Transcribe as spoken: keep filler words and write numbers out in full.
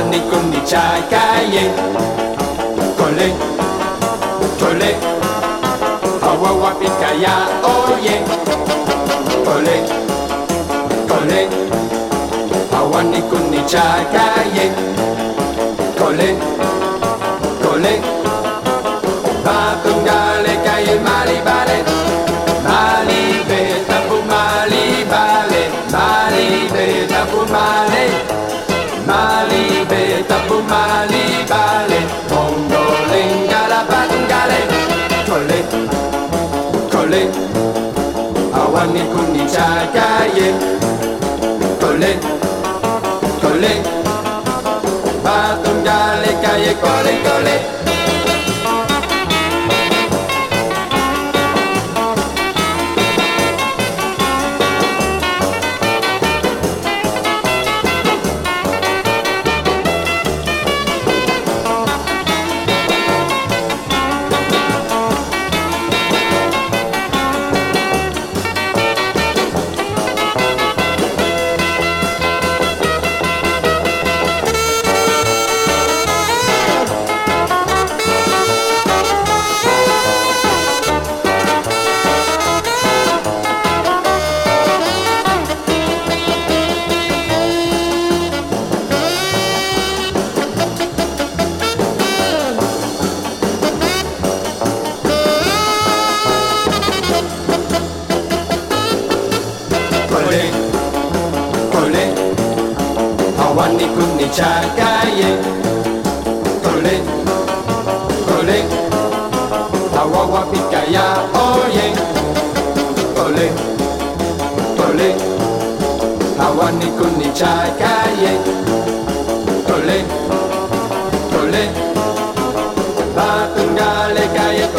Awani kuni chai kaye. Kole, kole. Hawa wapika ya oye. Kole, kole. Awani kuni chai kaye. Kole, kole. Batungale kaye mali bale. Mali be tapu mali bale. Mali be tapu mali. Mali be tapu mali bale. Mondo lingala batungale. Kole, kole. Awani kuni chai kaye. Kole, kole. Batungale kaye kole kole. Kole, kole, awani kuni chai kaye. Kole, kole, awawa pika ya oye. Kole, kole, awani kuni chai kaye. Kole, kole, batungale kaye.